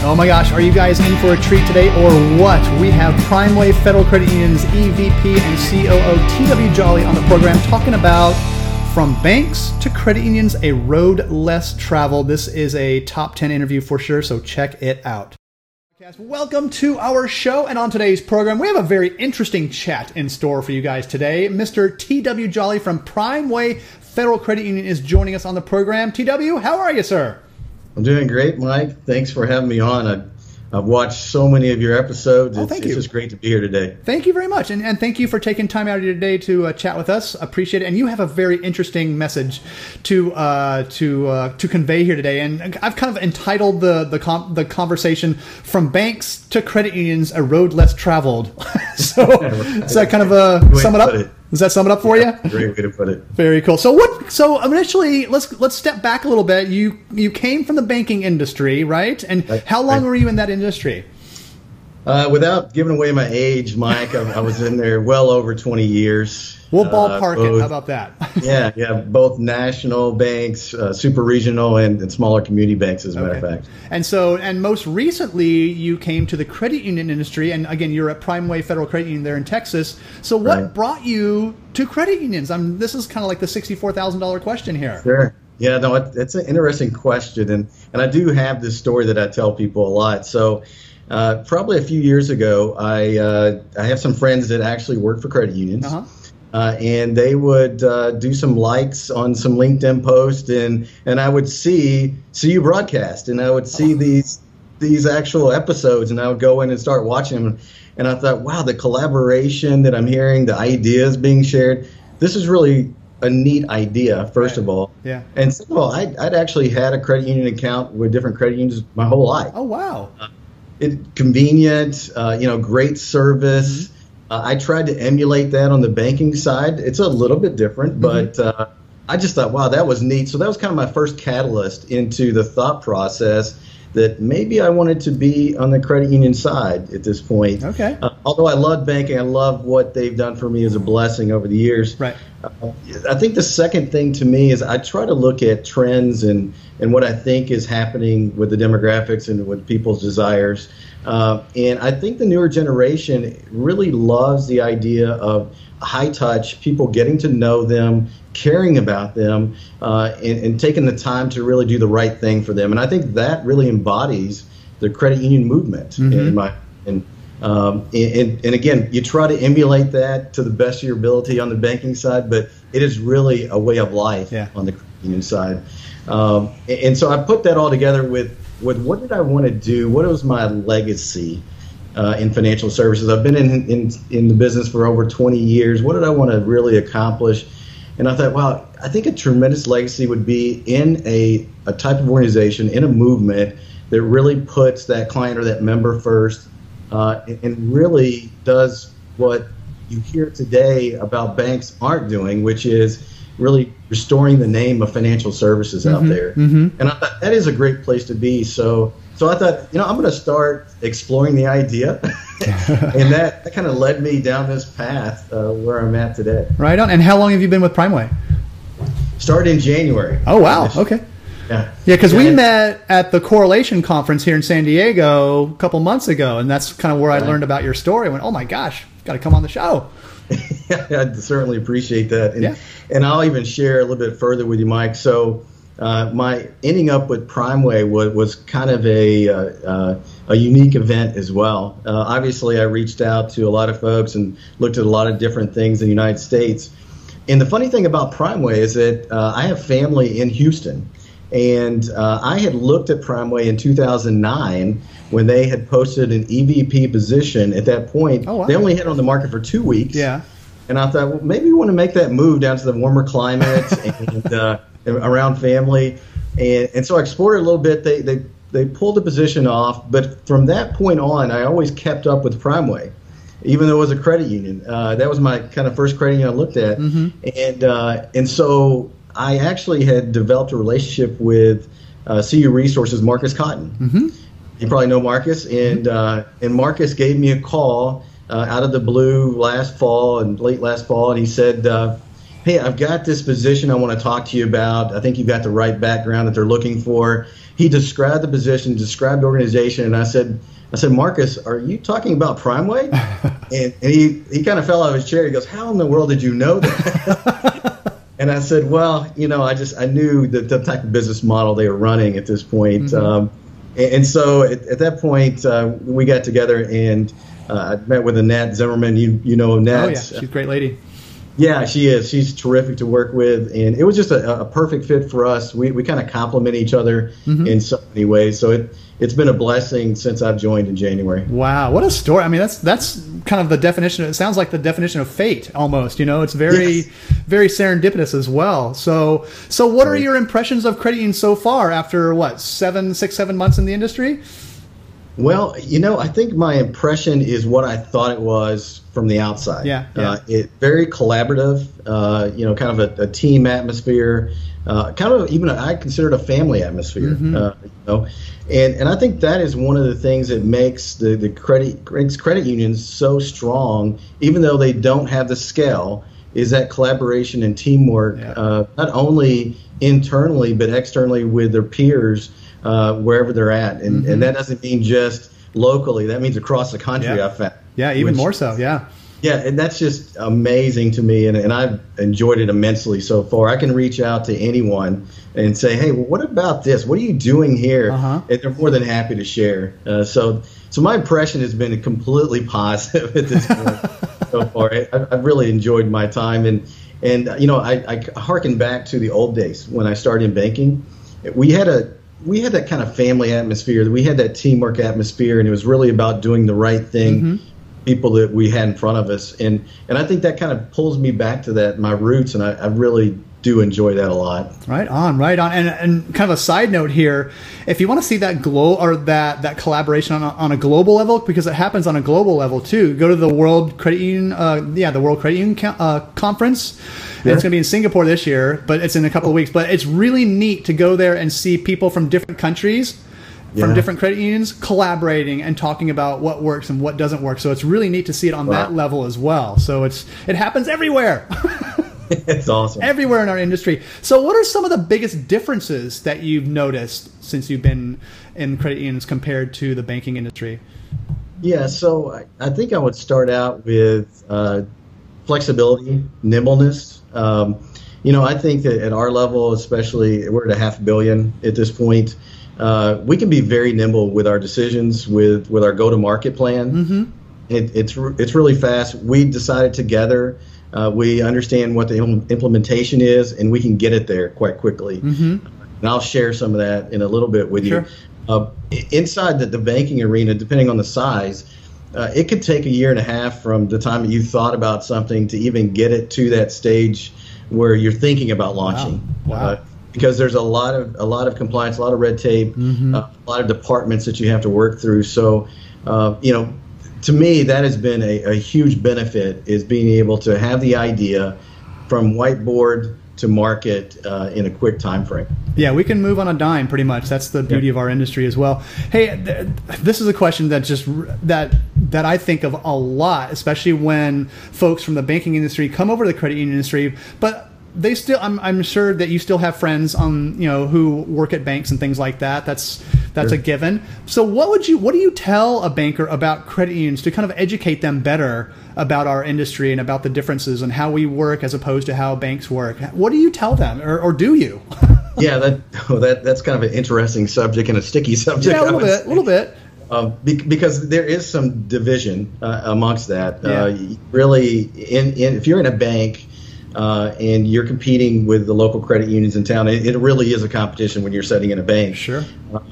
Oh my gosh, are you guys in for a treat today or what? We have Primeway Federal Credit Union's EVP and COO T.W. Jolly on the program talking about From Banks to Credit Unions, a road less traveled. This is a top 10 interview for sure, so check it out. Welcome to our show, and on today's program, we have a very interesting chat in store for you guys today. Mr. T.W. Jolly from Primeway Federal Credit Union is joining us on the program. T.W., how are you, sir? I'm doing great, Mike. Thanks for having me on. I've watched so many of your episodes. It's just great to be here today. Thank you very much. And thank you for taking time out of your day to chat with us. Appreciate it. And you have a very interesting message to convey here today. And I've kind of entitled the conversation From Banks to Credit Unions, a Road Less Traveled. So does that kind of sum it up? Does that sum it up for you? Great way to put it. Very cool. So initially, let's step back a little bit. You came from the banking industry, right? And how long were you in that industry? Without giving away my age, Mike, I was in there well over 20 years. We'll ballpark it. How about that? Yeah, both national banks, super regional, and smaller community banks, as a matter of fact. And most recently, you came to the credit union industry, and again, you're at Primeway Federal Credit Union there in Texas. So what brought you to credit unions? This is kind of like the $64,000 question here. Sure. Yeah, no, it's an interesting question, and I do have this story that I tell people a lot. So probably a few years ago, I have some friends that actually work for credit unions. Uh-huh. And they would do some likes on some LinkedIn posts, and I would see you broadcast, and I would see these actual episodes, and I would go in and start watching them, and I thought, wow, the collaboration that I'm hearing, the ideas being shared, this is really a neat idea, first of all. Yeah. And second of all, I'd actually had a credit union account with different credit unions my whole life. Oh, wow. Convenient, great service. Mm-hmm. I tried to emulate that on the banking side. It's a little bit different, but I just thought, wow, that was neat. So that was kind of my first catalyst into the thought process that maybe I wanted to be on the credit union side at this point. Okay. Although I love banking, I love what they've done for me as a blessing over the years. Right. I think the second thing to me is I try to look at trends and what I think is happening with the demographics and with people's desires. And I think the newer generation really loves the idea of high touch, people getting to know them, caring about them, and taking the time to really do the right thing for them. And I think that really embodies the credit union movement. And again, you try to emulate that to the best of your ability on the banking side, but it is really a way of life on the credit union side. And so I put that all together with what did I want to do? What was my legacy in financial services? I've been in the business for over 20 years. What did I want to really accomplish? And I thought, wow, I think a tremendous legacy would be in a type of organization, in a movement that really puts that client or that member first and really does what you hear today about banks aren't doing, which is really restoring the name of financial services out there. Mm-hmm. And I thought that is a great place to be. So I thought, I'm going to start exploring the idea. And that kind of led me down this path where I'm at today. Right on. And how long have you been with Primeway? Started in January. Oh, wow. Okay. Yeah, because we met at the Correlation Conference here in San Diego a couple months ago, and that's kind of where I learned about your story. I went, oh my gosh, got to come on the show. Yeah, I certainly appreciate that. And I'll even share a little bit further with you, Mike. So my ending up with Primeway was kind of a unique event as well. Obviously, I reached out to a lot of folks and looked at a lot of different things in the United States. And the funny thing about Primeway is that I have family in Houston. And I had looked at Primeway in 2009 when they had posted an EVP position. At that point, they only had it on the market for 2 weeks. Yeah. And I thought, well, maybe we want to make that move down to the warmer climate and around family. And so I explored it a little bit. They pulled the position off. But from that point on, I always kept up with Primeway, even though it was a credit union. That was my kind of first credit union I looked at. Mm-hmm. And so I actually had developed a relationship with CU Resources, Marcus Cotton. Mm-hmm. You probably know Marcus. And Marcus gave me a call out of the blue late last fall, and he said, hey, I've got this position I want to talk to you about. I think you've got the right background that they're looking for. he described the position, described the organization, and I said, Marcus, are you talking about Primeway? and he kind of fell out of his chair. He goes, how in the world did you know that? And I said, well, I knew the type of business model they were running at this point. And so at that point, we got together, and I met with Annette Zimmerman. You know Annette. Oh, yeah. She's a great lady. Yeah, she is. She's terrific to work with, and it was just a perfect fit for us. We kind of complement each other in so many ways. So it's been a blessing since I've joined in January. Wow, what a story! I mean, that's kind of the definition. It sounds like the definition of fate, almost. It's very, very serendipitous as well. So what are your impressions of credit unions so far after 7 months in the industry? Well, I think my impression is what I thought it was from the outside. Yeah. It very collaborative, kind of a team atmosphere, kind of even I consider it a family atmosphere. And I think that is one of the things that makes the credit unions so strong, even though they don't have the scale, is that collaboration and teamwork, not only internally but externally with their peers. Wherever they're at. And that doesn't mean just locally. That means across the country, I've found. Yeah, even more so, yeah. Yeah, and that's just amazing to me, and I've enjoyed it immensely so far. I can reach out to anyone and say, hey, well, what about this? What are you doing here? And they're more than happy to share. So my impression has been completely positive at this point so far. I've really enjoyed my time, and I harken back to the old days when I started in banking. We had that kind of family atmosphere. We had that teamwork atmosphere, and it was really about doing the right thing, people that we had in front of us. And I think that kind of pulls me back to my roots, and I really do enjoy that a lot. Right on. And kind of a side note here, if you want to see that that collaboration on a global level, because it happens on a global level too, go to the World Credit Union, the World Credit Union Conference. And it's going to be in Singapore this year, but it's in a couple of weeks. But it's really neat to go there and see people from different countries, from different credit unions, collaborating and talking about what works and what doesn't work. So it's really neat to see it on that level as well. So it happens everywhere. It's awesome. Everywhere in our industry. So what are some of the biggest differences that you've noticed since you've been in credit unions compared to the banking industry? Yeah, so I think I would start out with flexibility, nimbleness. I think that at our level, especially, we're at $500 million at this point. We can be very nimble with our decisions, with our go-to-market plan. It's really fast. We decided together. We understand what the implementation is, and we can get it there quite quickly. And I'll share some of that in a little bit with you. Inside the banking arena, depending on the size, it could take 1.5 years from the time that you thought about something to even get it to that stage where you're thinking about launching. Wow. Because there's a lot of compliance, a lot of red tape, a lot of departments that you have to work through. So, to me, that has been a huge benefit, is being able to have the idea from whiteboard to market in a quick time frame. Yeah, we can move on a dime pretty much. That's the beauty of our industry as well. Hey, this is a question that I think of a lot, especially when folks from the banking industry come over to the credit union industry, but they still, I'm sure that you still have friends who work at banks and things like that. That's a given. So what do you tell a banker about credit unions to kind of educate them better about our industry and about the differences and how we work as opposed to how banks work? What do you tell them, or do you? Yeah, that's kind of an interesting subject and a sticky subject. Yeah, a little bit. Because there is some division amongst that. Really, if you're in a bank, and you're competing with the local credit unions in town, it really is a competition when you're setting in a bank. Sure.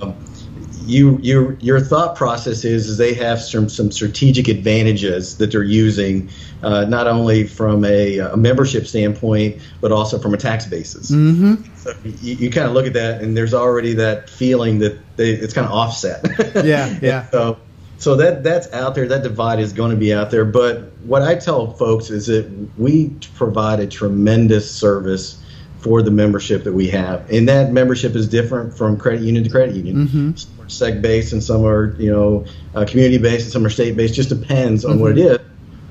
Your thought process is they have some strategic advantages that they're using, not only from a membership standpoint, but also from a tax basis. So you kind of look at that, and there's already that feeling that it's kind of offset. Yeah. So that's out there. That divide is going to be out there. But what I tell folks is that we provide a tremendous service for the membership that we have, and that membership is different from credit union to credit union. Some are seg based, and some are community based, and some are state based. Just depends on what it is.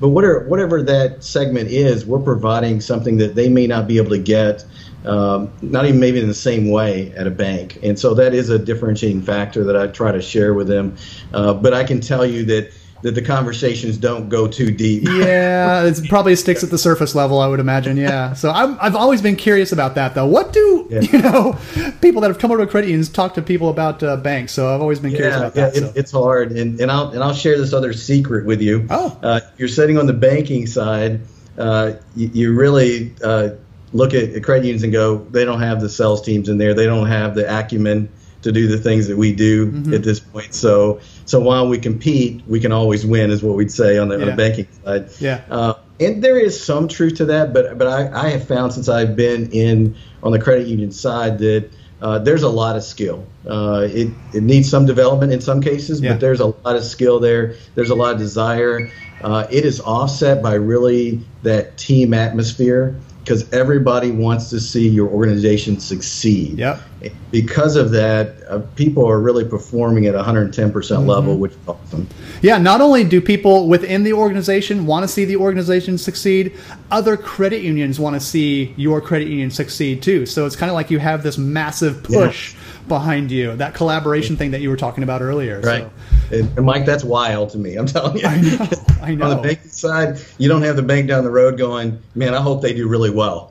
But whatever that segment is, we're providing something that they may not be able to get, not even maybe in the same way at a bank. And so that is a differentiating factor that I try to share with them. But I can tell you that the conversations don't go too deep. Yeah, it probably sticks at the surface level, I would imagine. Yeah. So I've always been curious about that, though. What do people that have come over to credit unions talk to people about banks? So I've always been curious about that. It's hard, and I'll share this other secret with you. You're sitting on the banking side. You really look at credit unions and go, they don't have the sales teams in there. They don't have the acumen to do the things that we do at this point. So while we compete, we can always win, is what we'd say on the banking side. Yeah. And there is some truth to that, but I have found since I've been on the credit union side that there's a lot of skill. It needs some development in some cases, but there's a lot of skill there. There's a lot of desire. It is offset by really that team atmosphere, because everybody wants to see your organization succeed. Yep. Because of that, people are really performing at 110% level, which is awesome. Yeah, not only do people within the organization want to see the organization succeed, other credit unions want to see your credit union succeed too. So it's kind of like you have this massive push behind you, that collaboration thing that you were talking about earlier. Right. So. And Mike, that's wild to me. I'm telling you. I know. On the banking side, you don't have the bank down the road going, man, I hope they do really well.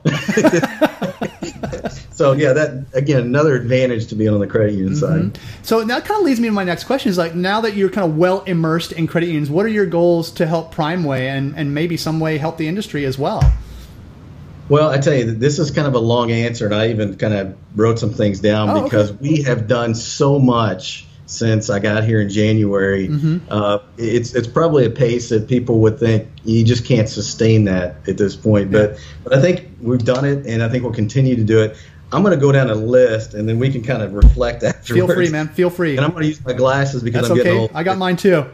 So yeah, that again, another advantage to being on the credit union side. So that kind of leads me to my next question: is like, now that you're kind of well immersed in credit unions, what are your goals to help Primeway and maybe some way help the industry as well? Well, I tell you, this is kind of a long answer, and I even kind of wrote some things down because we have done so much since I got here in January. It's probably a pace that people would think you just can't sustain that at this point. But I think we've done it, and I think we'll continue to do it. I'm going to go down a list, and then we can kind of reflect afterwards. Feel free, man. Feel free. And I'm going to use my glasses because I'm getting old. I got mine too.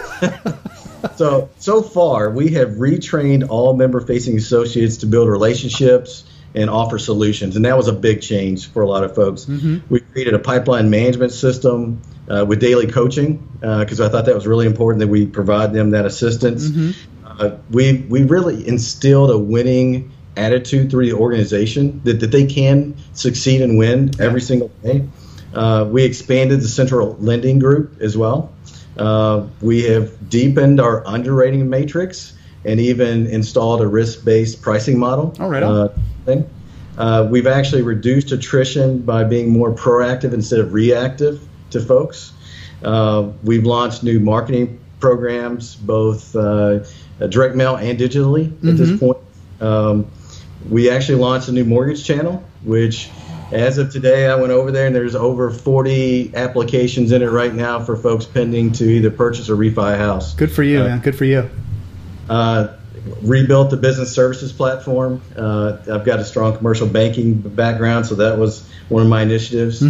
So far, we have retrained all member-facing associates to build relationships and offer solutions, and that was a big change for a lot of folks. We created a pipeline management system with daily coaching because I thought that was really important that we provide them that assistance. We really instilled a winning attitude through the organization that they can succeed and win every single day. We expanded the central lending group as well. We have deepened our underwriting matrix and even installed a risk-based pricing model. We've actually reduced attrition by being more proactive instead of reactive to folks. We've launched new marketing programs, both direct mail and digitally at this point. We actually launched a new mortgage channel, which as of today, I went over there and there's over 40 applications in it right now for folks pending to either purchase or refi a house. Good for you, man. Good for you. Rebuilt the business services platform. I've got a strong commercial banking background, so that was one of my initiatives.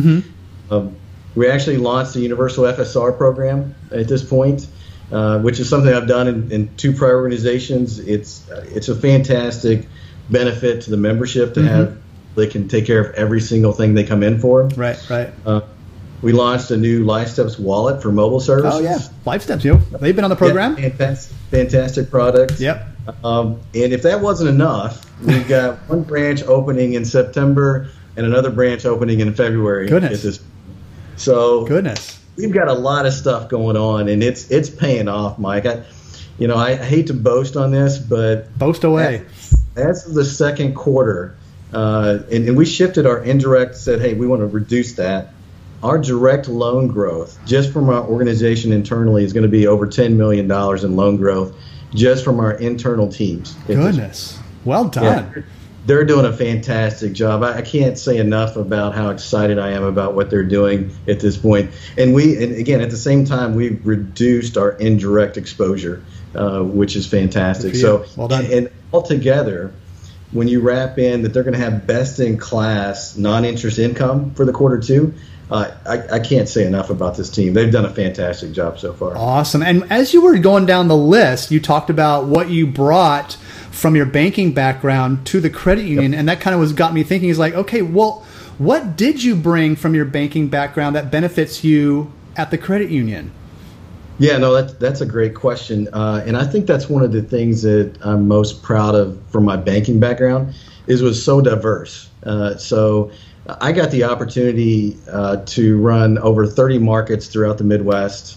We actually launched the Universal FSR program at this point, which is something I've done in two prior organizations. It's a fantastic benefit to the membership to have. They can take care of every single thing they come in for. Right. We launched a new LifeSteps wallet for mobile services. Oh yeah, LifeSteps, they've been on the program. Yeah, fantastic product. Yep. And if that wasn't enough, we've got one branch opening in September and another branch opening in February. Goodness. We've got a lot of stuff going on, and it's paying off, Mike. I hate to boast on this, but boast away. As of the second quarter, and we shifted our indirect, said, hey, we want to reduce that. Our direct loan growth, just from our organization internally, is going to be over $10 million in loan growth, just from our internal teams. Goodness. Well done. Yeah, they're doing a fantastic job. I can't say enough about how excited I am about what they're doing at this point. And again, at the same time, we've reduced our indirect exposure, which is fantastic. So, well done. And altogether, when you wrap in that they're going to have best-in-class non-interest income for the quarter two, I can't say enough about this team. They've done a fantastic job so far. Awesome. And as you were going down the list, you talked about what you brought from your banking background to the credit union, and that kind of got me thinking, is like, okay, well, what did you bring from your banking background that benefits you at the credit union? Yeah, no, that's a great question, and I think that's one of the things that I'm most proud of from my banking background is it was so diverse. So I got the opportunity to run over 30 markets throughout the Midwest,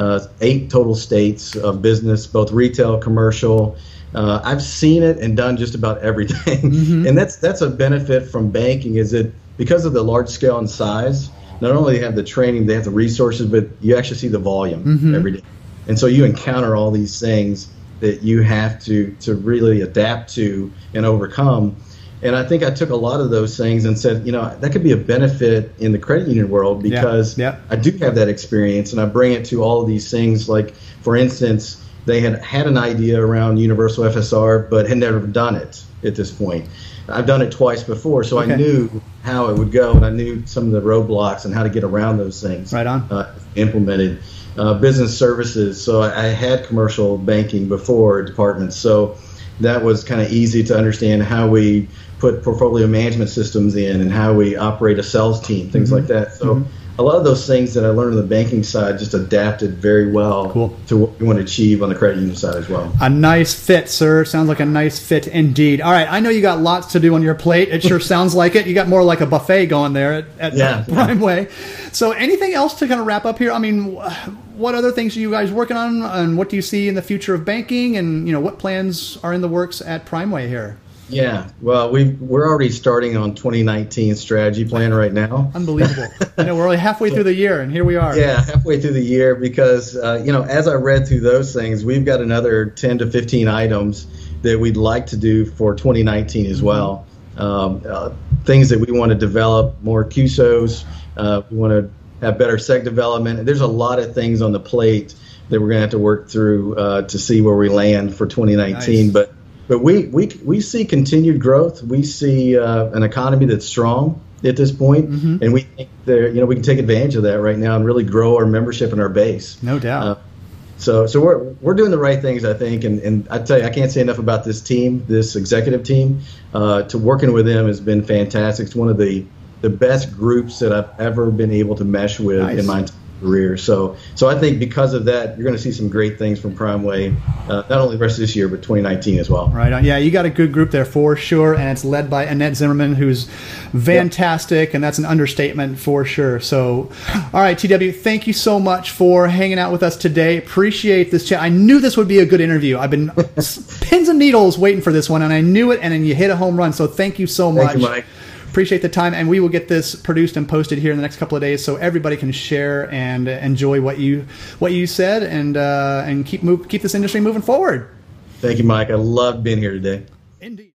8 total states of business, both retail, commercial. I've seen it and done just about everything, and that's a benefit from banking is that because of the large scale and size. Not only they have the training, they have the resources, but you actually see the volume every day. And so you encounter all these things that you have to really adapt to and overcome. And I think I took a lot of those things and said, that could be a benefit in the credit union world because I do have that experience and I bring it to all of these things. Like, for instance, they had an idea around universal FSR, but had never done it at this point. I've done it twice before, so I knew how it would go, and I knew some of the roadblocks and how to get around those things. Right on. Implemented business services, so I had commercial banking before departments, so that was kind of easy to understand how we put portfolio management systems in and how we operate a sales team, things like that. So a lot of those things that I learned on the banking side just adapted very well to what we want to achieve on the credit union side as well. A nice fit, sir. Sounds like a nice fit indeed. All right, I know you got lots to do on your plate. It sure sounds like it. You got more like a buffet going there at Primeway. So anything else to kind of wrap up here? I mean, what other things are you guys working on, and what do you see in the future of banking, and what plans are in the works at Primeway here? Yeah, well, we're already starting on 2019 strategy plan right now. Unbelievable. We're only halfway through the year, and here we are. Yeah, halfway through the year because, as I read through those things, we've got another 10 to 15 items that we'd like to do for 2019 as well. Things that we want to develop, more QSOs. We want to have better seg development. There's a lot of things on the plate that we're going to have to work through to see where we land for 2019. Nice. But we see continued growth. We see an economy that's strong at this point, and we think we can take advantage of that right now and really grow our membership and our base. No doubt. So we're doing the right things, I think, and I tell you, I can't say enough about this team, this executive team. To working with them has been fantastic. It's one of the best groups that I've ever been able to mesh with in my entire career. So I think because of that, you're going to see some great things from Primeway, not only the rest of this year, but 2019 as well. Right on. Yeah, you got a good group there for sure, and it's led by Annette Zimmerman, who's fantastic, and that's an understatement for sure. So, all right, TW, thank you so much for hanging out with us today. Appreciate this chat. I knew this would be a good interview. I've been pins and needles waiting for this one, and I knew it, and then you hit a home run. So thank you so much. Thank you, Mike. Appreciate the time, and we will get this produced and posted here in the next couple of days, so everybody can share and enjoy what you said, and keep this industry moving forward. Thank you, Mike. I loved being here today. Indeed.